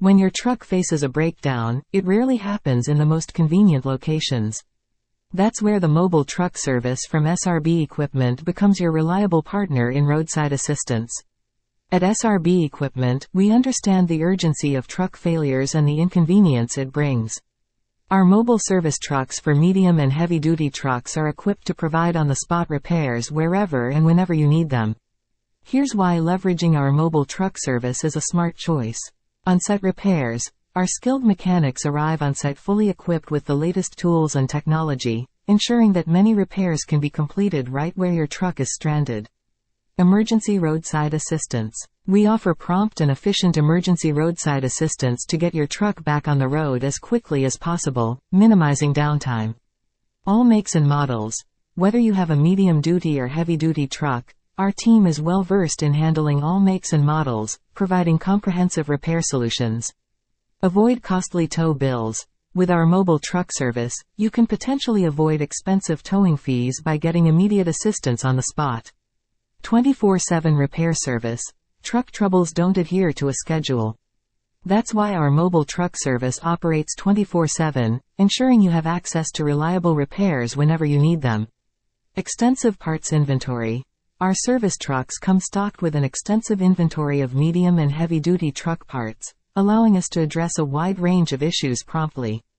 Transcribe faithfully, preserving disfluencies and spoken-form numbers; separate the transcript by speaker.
Speaker 1: When your truck faces a breakdown, it rarely happens in the most convenient locations. That's where the mobile truck service from S R B Equipment becomes your reliable partner in roadside assistance. At S R B Equipment, we understand the urgency of truck failures and the inconvenience it brings. Our mobile service trucks for medium and heavy-duty trucks are equipped to provide on-the-spot repairs wherever and whenever you need them. Here's why leveraging our mobile truck service is a smart choice. On-site repairs. Our skilled mechanics arrive on-site fully equipped with the latest tools and technology, ensuring that many repairs can be completed right where your truck is stranded. Emergency roadside assistance. We offer prompt and efficient emergency roadside assistance to get your truck back on the road as quickly as possible, minimizing downtime. All makes and models. Whether you have a medium-duty or heavy-duty truck, our team is well versed in handling all makes and models, providing comprehensive repair solutions. Avoid costly tow bills. With our mobile truck service, you can potentially avoid expensive towing fees by getting immediate assistance on the spot. twenty-four seven repair service. Truck troubles don't adhere to a schedule. That's why our mobile truck service operates twenty-four seven, ensuring you have access to reliable repairs whenever you need them. Extensive parts inventory. Our service trucks come stocked with an extensive inventory of medium and heavy-duty truck parts, allowing us to address a wide range of issues promptly.